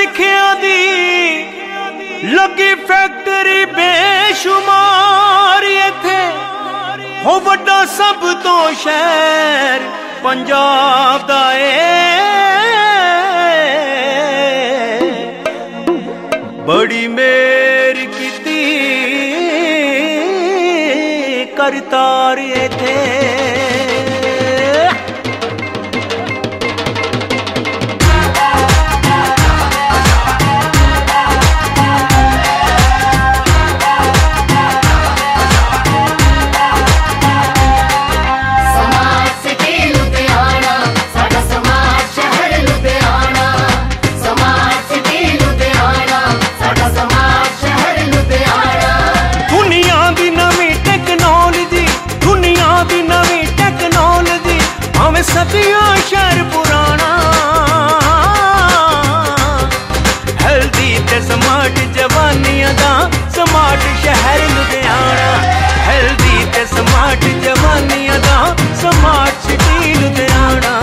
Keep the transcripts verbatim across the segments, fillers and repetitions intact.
सिखिया दी लगी फैक्टरी बेशुमार इथे हो वड्डा सब तो शहर पंजाब दा ए बड़ी मेर कीती करतार इथे सदियों शहर पुराना हेल्दी ते स्मार्ट जवानियां दा स्मार्ट शहर लुधियाना हेल्दी ते स्मार्ट जवानियां दा स्मार्ट सिटी लुधियाना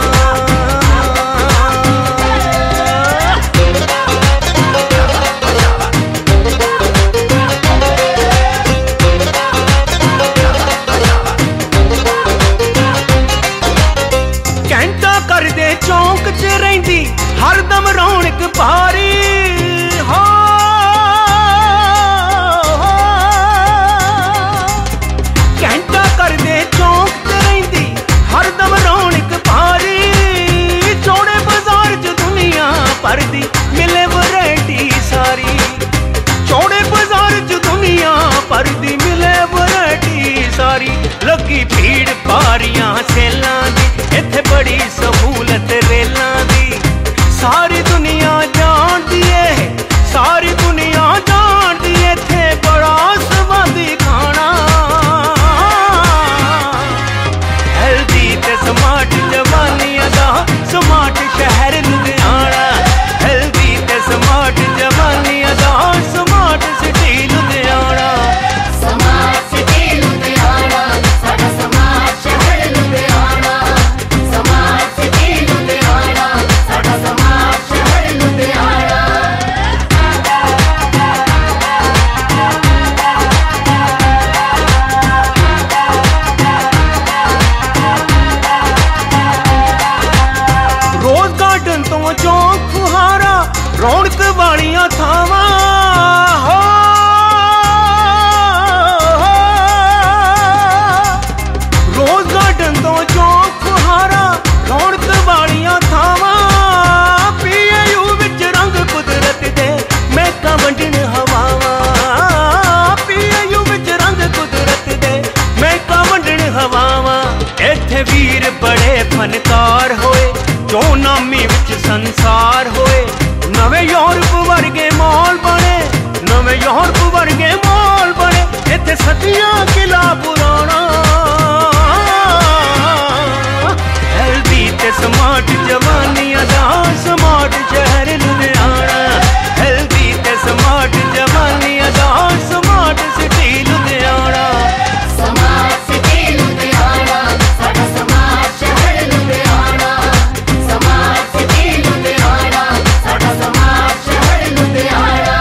चौंक च रहिंदी हरदम रौनक भारी हो घंटा कर दे चौंक च रहिंदी हरदम रौनक भारी चौड़े बाजार च दुनिया भर दी मिले वैरायटी सारी चौड़े बाजार च दुनिया भर दी मिले वैरायटी सारी लगी भीड़ पारियां सेलां दी इत्थे बड़ी सहूलत रेलां दी सारी दुनिया जानदी है सारी दुनिया जानदी है इत्थे बड़ा स्वादी खाना हेल्दी ते स्मार्ट जवानियां दा स्मार्ट शहर लुधियाना हेल्दी ते स्मार्ट जवानियां दा smart city Ludhiana smart city Ludhiana साडा स्मार्ट शहर लुधियाना स्मार्ट सिटी लुधियाना साडा स्मार्ट शहर लुधियाना रोज गार्डन तो चौक फुहारा रौनक वालियां थावां हो रोज गार्डन तो चौक फुहारा रौनक वालियां थावां पीएयू विच रंग कुदरत दे महका वंडन हवावां पीएयू विच रंग कुदरत दे महका वंडन हवावां इत्थे वीर बड़े फनकार होए जो नामी विच संसार होए नवे यूरोप वर्गे मॉल बने नवे यूरोप वर्गे मॉल बने इत्थे सदियां किला पुराना हेल्दी ते स्मार्ट जवानियां दा स्मार्ट शहर लुधियाना हेल्दी ते स्मार्ट जवानियां दा smart city Ludhiana smart city Ludhiana साडा स्मार्ट शहर लुधियाना स्मार्ट सिटी लुधियाना साडा स्मार्ट शहर लुधियाना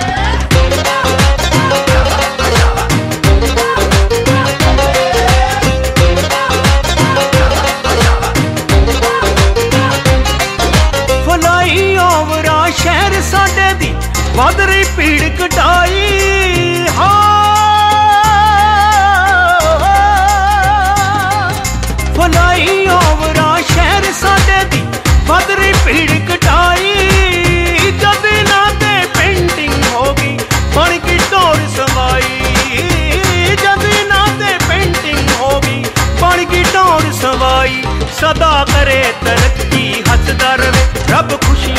फलाई ओवरा शहर साडे दी वध रही भीड़ कटाई हा फलाई ओवरा शहर साडे दी वध रही भीड़ कटाई जद ना ते पेंटिंग होगी बन की टोर सवाई जद ना ते पेंटिंग होगी बन की टोर सवाई सदा करे तरक्की हसदा रवे रब खुशी